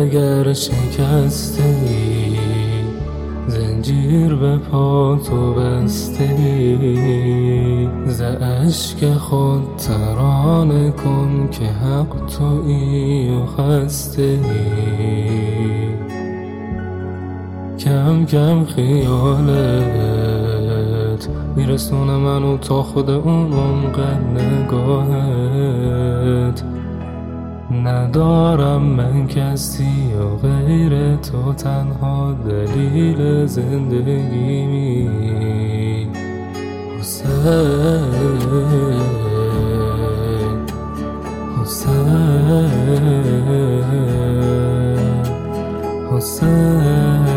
اگر شکستی زنجیر به پا تو بستی، ز اشک خود ترانه کن که حق تویی و خستی. کم کم خیالت میرسونه منو تا خود اون عمق نگاهت. ندارم من کسی و غیر تو تنها دلیل زندگیمی. حسین حسین حسین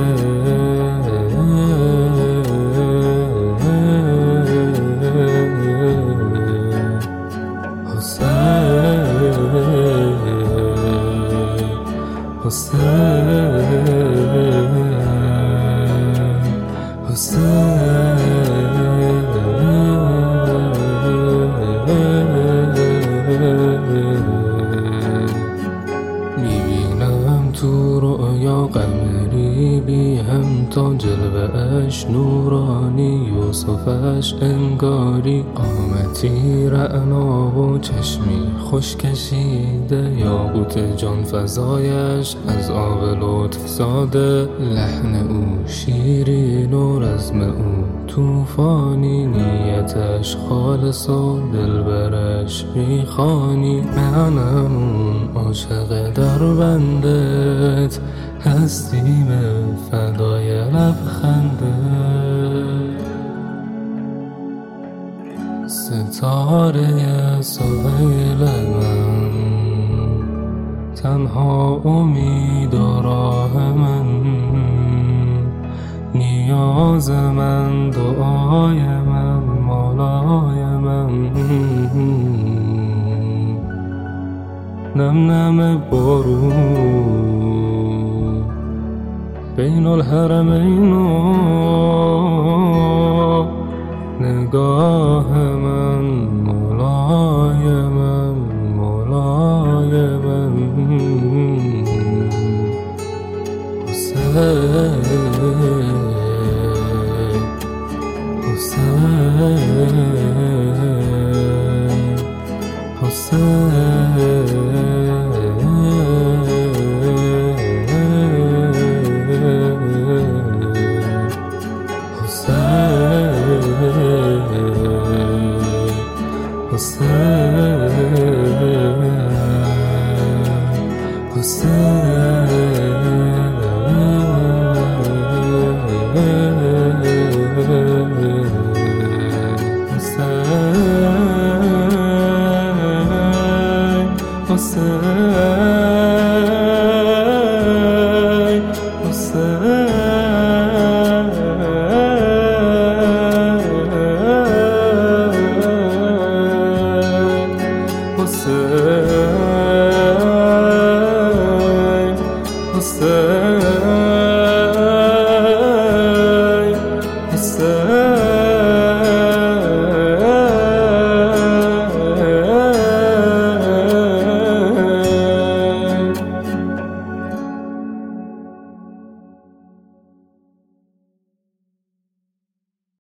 میبینم تو رؤیا قمری بی هم تا جلوه‌اش نورانی، یوسفش انگاری قامتی رعنا و چشمی خوش کشیده، یاقوت جان فزایش از آب لطف زاده، لحن او شیرین و رزم او توفانی، نیتش خالص و دلبرش میخوانی. منم اون عاشق در بندت، هستیم فدای لبخنده، ستاره سهیل من، تنها امید و راه من، نیاز من، دعای من، مولای من. نم نم بارون بین الحرمین و نگاه من، مولای من، مولای من. حسین حسین حسین Hussein